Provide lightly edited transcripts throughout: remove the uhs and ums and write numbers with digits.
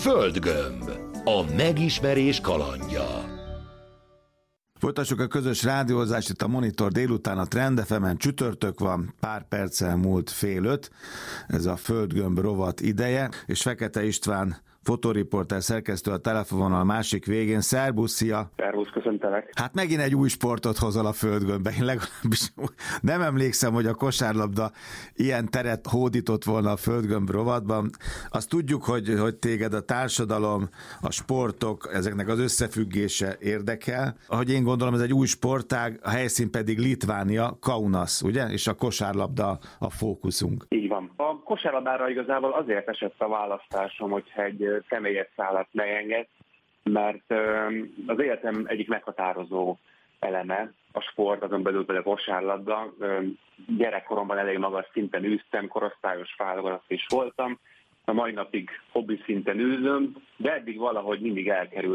Földgömb. A megismerés kalandja. Folytassuk a közös rádiózást itt a Monitor délután, a Trend FM-en, csütörtök van, pár perccel múlt 4:30, ez a Földgömb rovat ideje, és Fekete István fotóriporter szerkesztő a telefonvonal másik végén. Szerbusz, szia! Szervusz, köszöntelek! Hát megint egy új sportot hozol a Földgömbbe. Én legalábbis nem emlékszem, hogy a kosárlabda ilyen teret hódított volna a Földgömb rovatban. Azt tudjuk, hogy téged a társadalom, a sportok, ezeknek az összefüggése érdekel. Ahogy én gondolom, ez egy új sportág, a helyszín pedig Litvánia, Kaunas, ugye? És a kosárlabda a fókuszunk. Így van. A kosárlabdára igazából azért esett a választásom, hogyha egy személyes szállat leenged, mert az életem egyik meghatározó eleme a sport, azon belül a kosárlabda. Gyerekkoromban elég magas szinten űztem, korosztályos válogatott is voltam. A mai napig hobbi szinten űzöm, de eddig valahogy mindig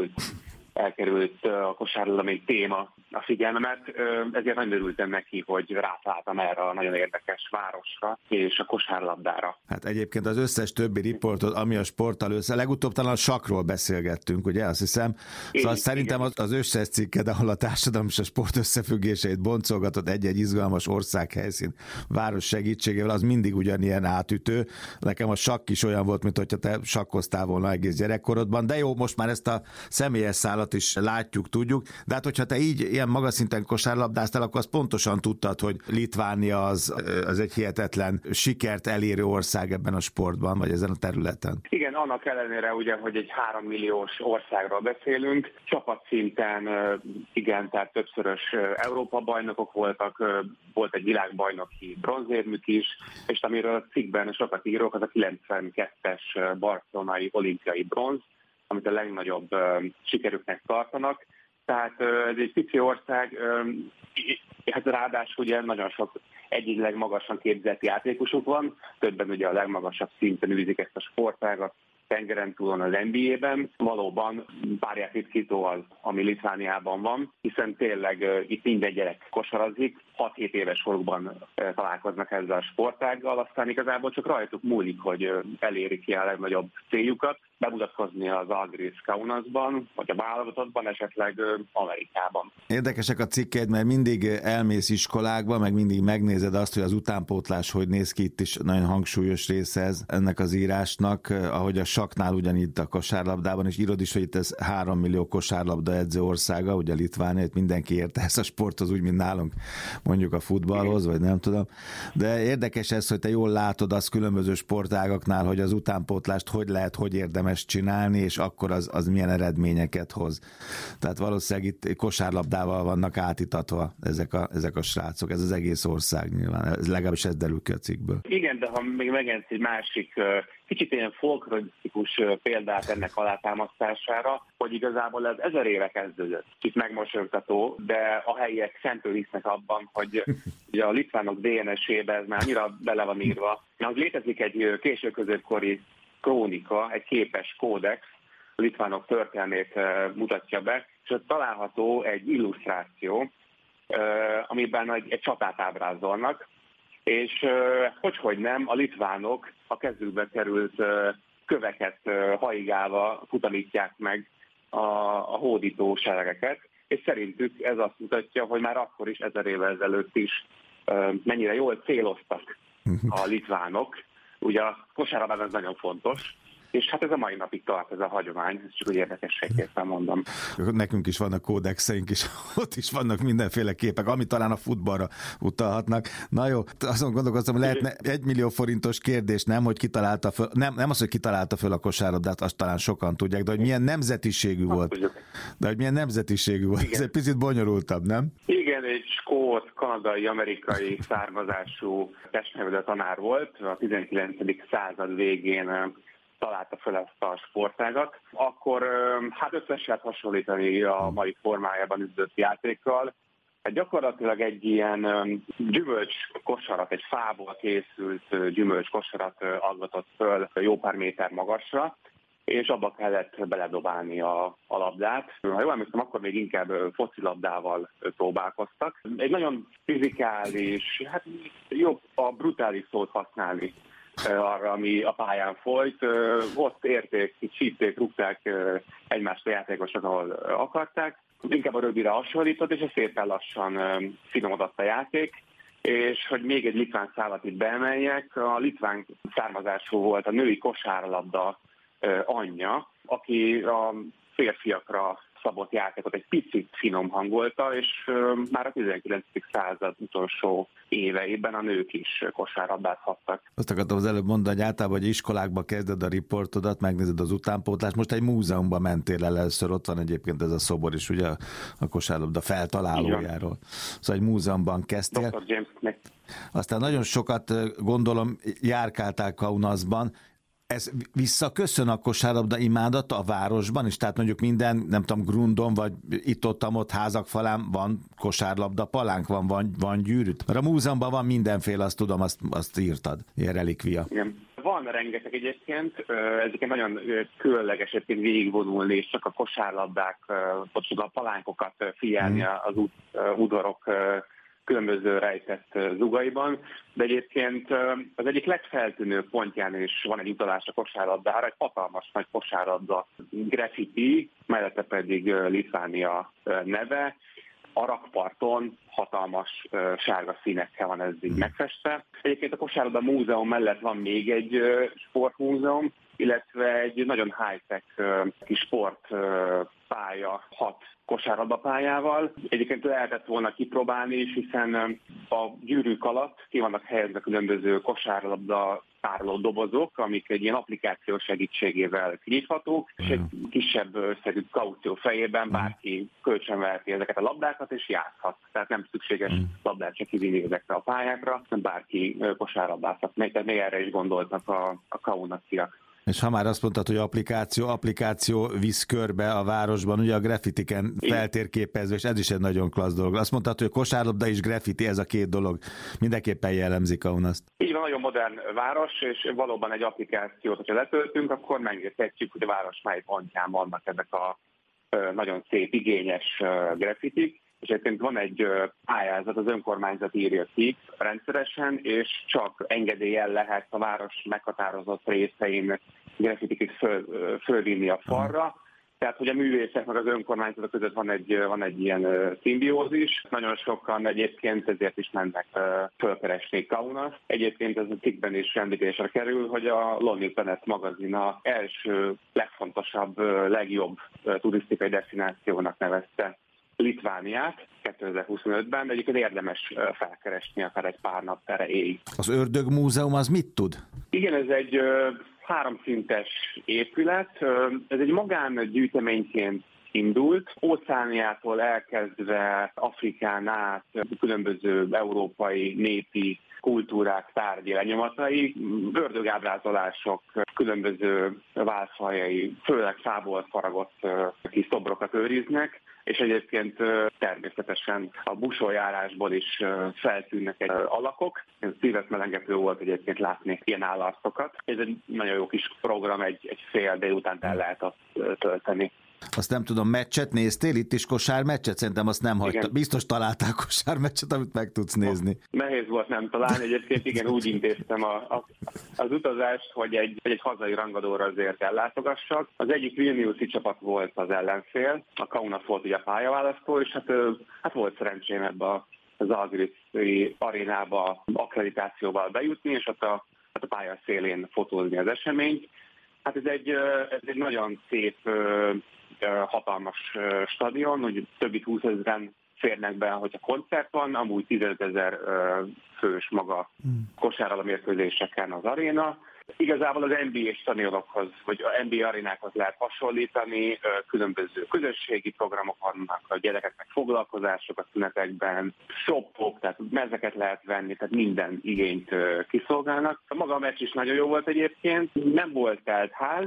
elkerült a kosárlabda, mint téma a figyelmemet, ezért nagyon örültem neki, hogy rátaláltam erre a nagyon érdekes városra és a kosárlabdára. Hát egyébként az összes többi riportot, ami a sporttal legutóbb talán a sakról beszélgettünk, ugye, azt hiszem. Szóval szerintem az összes cikked, ahol a társadalom és a sport összefüggéseit boncolgatott egy-egy izgalmas országhelyszín város segítségével, az mindig ugyanilyen átütő. Nekem a sakk is olyan volt, mint hogyha te sakkoztál volna egész gyerekkorodban, de jó, most már ezt a személyes szállat is látjuk, tudjuk, de hát hogyha te így ilyen magas szinten kosárlabdáztál, akkor azt pontosan tudtad, hogy Litvánia az egy hihetetlen sikert elérő ország ebben a sportban, vagy ezen a területen. Igen, annak ellenére ugye, hogy egy 3 milliós országról beszélünk, csapatszinten igen, tehát többszörös Európa-bajnokok voltak, volt egy világbajnoki bronzérmük is, és amiről a cikkben sokat írok, az a 92-es barcelonai olimpiai bronz, amit a legnagyobb sikerüknek tartanak. Tehát ez egy pici ország, hát ráadásul ugye nagyon sok egyileg magasan képzett játékosuk van, többen ugye a legmagasabb szinten űzik ezt a sportágat, tengeren túlon az NBA-ben. Valóban párját ritkító az, ami Litvániában van, hiszen tényleg itt minden gyerek kosarazik, 6-7 éves korukban találkoznak ezzel a sportággal, aztán igazából csak rajtuk múlik, hogy elérik ki a legnagyobb céljukat, bemutatkozni az Agris Kaunasban, vagy a válogatottban, esetleg Amerikában. Érdekesek a cikkeid, mert mindig elmész iskolákba, meg mindig megnézed azt, hogy az utánpótlás hogy néz ki, itt is nagyon hangsúlyos része ez ennek az írásnak, ahogy a sakknál ugyanígy a kosárlabdában, és írod is, hogy itt ez 3 millió kosárlabda edző országa, ugye Litvánia, itt mindenki érte ezt a sporthoz, úgy, mint nálunk mondjuk a futballhoz, vagy nem tudom. De érdekes ez, hogy te jól látod azt különböző sportágaknál, hogy az utánpótlást hogy lehet, hogy érdemes csinálni, és akkor az milyen eredményeket hoz. Tehát valószínűleg itt kosárlabdával vannak átítatva ezek a srácok, ez az egész ország nyilván, ez legalábbis ez derül ki a cikkből. Igen, de ha még megengedsz egy másik kicsit ilyen folklorisztikus példát ennek alátámasztására, hogy igazából ez 1000 éve kezdődött. Itt megmosolyogtató, de a helyiek szentül hisznek abban, hogy ugye a litvánok DNS-ébe ez már annyira bele van írva. Az létezik egy késő középkori krónika, egy képes kódex, a litvánok történelmét mutatja be, és ott található egy illusztráció, amiben egy csatát ábrázolnak, és hogy nem, a litvánok a kezükbe került köveket haigálva futamítják meg a hódító seregeket, és szerintük ez azt mutatja, hogy már akkor is 1000 évvel ezelőtt is mennyire jól céloztak a litvánok. Ugye a kosárlabdában ez nagyon fontos, és hát ez a mai napig tart, ez a hagyomány, ez csak úgy érdekességképpen mondom. Nekünk is vannak kódexeink, és ott is vannak mindenféle képek, ami talán a futballra utalhatnak. Na jó, azon gondolkoztam, hogy lehetne 1 millió forintos kérdés, nem, hogy kitalálta föl, nem az, hogy kitalálta föl a kosárlabdát, azt talán sokan tudják, de hogy milyen nemzetiségű volt. De hogy milyen nemzetiségű volt, igen. Ez egy picit bonyolultabb, nem? Igen, egy skót, kanadai, amerikai származású testnevelő tanár volt, a 19. század végén találta fel ezt a sportágat, akkor hát össze lehet hasonlítani a mai formájában üzött játékkal. Gyakorlatilag egy ilyen gyümölcs kosarat, egy fából készült gyümölcs kosarat aggatott föl jó pár méter magasra, és abba kellett beledobálni a labdát. Ha jól emlékszem, akkor még inkább focilabdával próbálkoztak. Egy nagyon fizikális, hát jobb a brutális szót használni. arra, ami a pályán folyt. Ott érték, csípték, rúgták egymást a játékosok, ahol akarták. Inkább a rögbire hasonlított, és ez szépen lassan finomodott a játék. És hogy még egy litván szálat itt beemeljek, a litván származású volt a női kosárlabda anyja, aki a férfiakra szabott játékot egy picit finom hangolta, és már a 19. század utolsó éveiben a nők is kosárlabdázhattak. Azt akartam az előbb mondani, hogy általában, hogy iskolákba kezded a riportodat, megnézed az utánpótlást, most egy múzeumban mentél el először, ott van egyébként ez a szobor is, ugye a kosárlabda feltalálójáról. Szóval egy múzeumban kezdtél. Dr. James. Aztán nagyon sokat, gondolom, járkáltál Kaunasban. Ez visszaköszön a kosárlabda imádata a városban is? Tehát mondjuk minden, nem tudom, grundon, vagy itt-ott házak falán van kosárlabda palánk, van gyűrűt? Mert a múzeumban van mindenféle, azt tudom, azt írtad, ilyen relikvia. Igen. Van rengeteg egyébként, ezeket nagyon különleges egyébként végigvonulni, és csak a kosárlabdák, a palánkokat figyelni az udvarok különböző rejtett zugaiban, de egyébként az egyik legfeltűnőbb pontján is van egy utalás a kosárlabdára, egy hatalmas nagy kosárlabda graffiti, mellette pedig Litvánia neve, a rakparton hatalmas sárga színekkel van ez így megfestve. Egyébként a kosárlabda múzeum mellett van még egy sportmúzeum, illetve egy nagyon high-tech kis sportpálya, 6 kosárlabdapályával. Egyébként lehetett volna kipróbálni is, hiszen a gyűrűk alatt ki vannak helyezve különböző kosárlabda tároló dobozok, amik egy ilyen applikáció segítségével kinyithatók, és egy kisebb összegű kaució fejében bárki kölcsönveheti ezeket a labdákat, és játszhat. Tehát nem szükséges labdát csak kivinni ezekre a pályákra, hanem bárki kosárlabdázhat. Tehát még erre is gondoltak a kaunasiak. És ha már azt mondtad, hogy applikáció visz körbe a városban, ugye a graffitiken feltérképezve, és ez is egy nagyon klassz dolog. Azt mondtad, hogy a kosárlabda és graffiti, ez a két dolog mindenképpen jellemzi Kaunast. Így van, nagyon modern város, és valóban egy applikációt, hogyha letöltünk, akkor megérthetjük, hogy a város mely pontján vannak ezek a nagyon szép, igényes graffitik. És egyébként van egy pályázat, az önkormányzat írja ki rendszeresen, és csak engedéllyel lehet a város meghatározott részein graffitiket fölvinni a falra. Tehát, hogy a művészek meg az önkormányzatok között van egy ilyen szimbiózis. Nagyon sokan egyébként ezért is mennek fölkeresni Kaunast. Egyébként ez a cikkben is említésre kerül, hogy a Lonely Planet magazin a első, legfontosabb, legjobb turisztikai destinációnak nevezte Litvániát 2025-ben, egyébként érdemes felkeresni akár egy pár nap erejéig. Az Ördög Múzeum az mit tud? Igen, ez egy 3-szintes épület, ez egy magángyűjteményként indult, Óceániától elkezdve Afrikán át különböző európai népi kultúrák tárgyi lenyomatai, ördögábrázolások, különböző válfajai, főleg fából faragott kis szobrokat őriznek, és egyébként természetesen a busoljárásból is feltűnnek egy alakok. Ez szívetmelengető volt egyébként látni ilyen állarcokat. Ez egy nagyon jó kis program, egy fél délután el lehet azt tölteni. Azt nem tudom, meccset néztél? Itt is kosármeccset? Szerintem azt nem hagyta. Biztos találtál kosármeccset, amit meg tudsz nézni. Nehéz volt nem találni, egyébként igen, úgy intéztem az utazást, hogy egy hazai rangadóra azért ellátogassak. Az egyik Vilniuszi csapat volt az ellenfél, a Kaunas volt ugye a pályaválasztó, és hát volt szerencsém ebbe az Zalgiriszi arénába akkreditációval bejutni, és ott a pálya szélén fotózni az eseményt. Hát ez egy nagyon szép, hatalmas stadion, hogy több mint 20 000-en férnek be, hogyha koncert van, amúgy 15 000 fős maga kosárlabda-mérkőzéseken az aréna. Igazából az NBA stadionokhoz, vagy a NBA arénákhoz lehet hasonlítani, különböző közösségi programok vannak, a gyerekeknek foglalkozások a szünetekben, shopok, tehát mezeket lehet venni, tehát minden igényt kiszolgálnak. Maga a meccs is nagyon jó volt egyébként, nem volt telt ház,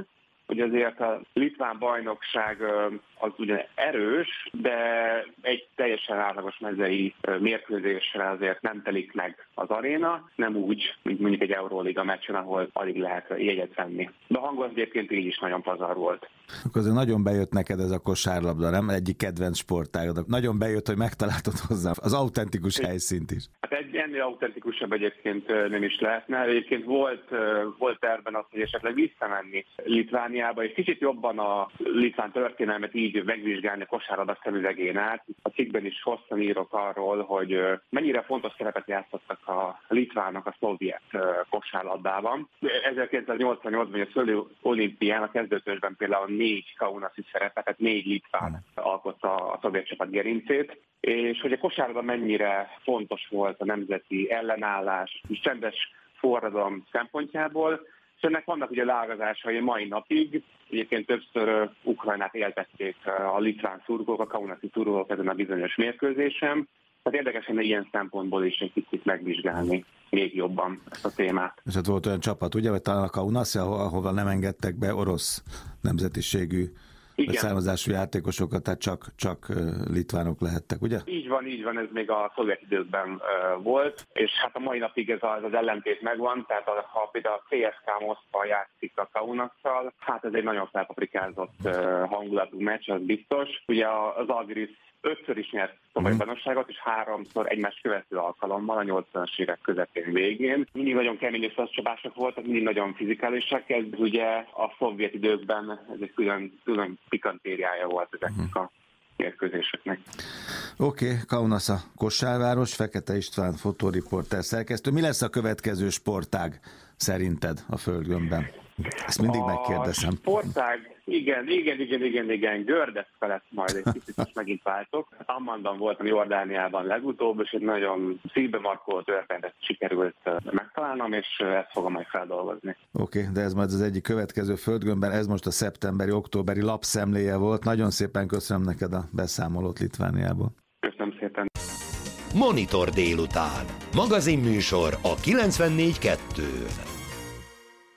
hogy azért a litván bajnokság az ugyan erős, de egy teljesen átlagos mezei mérkőzésre azért nem telik meg az aréna, nem úgy, mint mondjuk egy Euróliga meccsen, ahol alig lehet jegyet venni. De a hangos egyébként így is nagyon pazar volt. Akkor azért nagyon bejött neked ez a kosárlabda, nem? Egyik kedvenc sportágod. Nagyon bejött, hogy megtaláltad hozzá az autentikus helyszínt is. Hát ennél autentikusabb egyébként nem is lehetne. Egyébként volt tervben az, hogy esetleg visszamenni Litvániába, és kicsit jobban a litván történelmet így megvizsgálni a kosárlabda szemüvegén át. A cikkben is hosszan írok arról, hogy mennyire fontos szerepet játszottak a litvánok a szovjet kosárlabdában. 1988-ban a szőlő olimpián a kezdőtösben például 4 kaunasi szerepet, tehát 4 litván alkotta a szovjet csapat gerincét, és hogy a kosárlabda mennyire fontos volt a nemzeti ellenállás és csendes forradalom szempontjából, és ennek vannak ugye leágazásai mai napig. Egyébként többször Ukrajnát éltették a litván szurkolók, a kaunasi szurkolók ezen a bizonyos mérkőzésen. Tehát érdekes lenne ilyen szempontból is egy picit megvizsgálni még jobban ezt a témát. És hát volt olyan csapat, ugye, vagy talán a Kaunas, ahova nem engedtek be orosz nemzetiségű vagy származású játékosokat, tehát csak litvánok lehettek, ugye? Így van, ez még a szovjet időkben volt, és hát a mai napig ez az ellentét megvan, tehát ha például a CSKA Moszkva játszik a Kaunasszal, hát ez egy nagyon felpaprikázott hangulatú meccs, az biztos. Ugye az Algiris 5-ször is nyert szovjet bajnokságot, és 3-szor egymást követő alkalommal a 80-as évek közepén végén. Mindig nagyon kemény összecsapások voltak, mindig nagyon fizikálisak. Ez ugye a szovjet időkben ez egy külön pikantériája volt ezeknek a mérkőzéseknek. Oké, Kaunas a kosárváros, Fekete István fotóriporter szerkesztő. Mi lesz a következő sportág szerinted a Földgömbben? Ezt mindig megkérdezem. A sportág, igen, Gördeszka lesz majd, egy kicsit most megint váltok. Ammanban voltam Jordániában legutóbb, és egy nagyon szívbemarkoló történetet sikerült megtalálnom, és ezt fogom majd feldolgozni. Oké, de ez majd az egyik következő Földgömbben, ez most a szeptemberi-októberi lapszemléje volt. Nagyon szépen köszönöm neked a beszámolót Litvániából. Köszönöm szépen. Monitor délután. Magazinműsor a 94.2-n.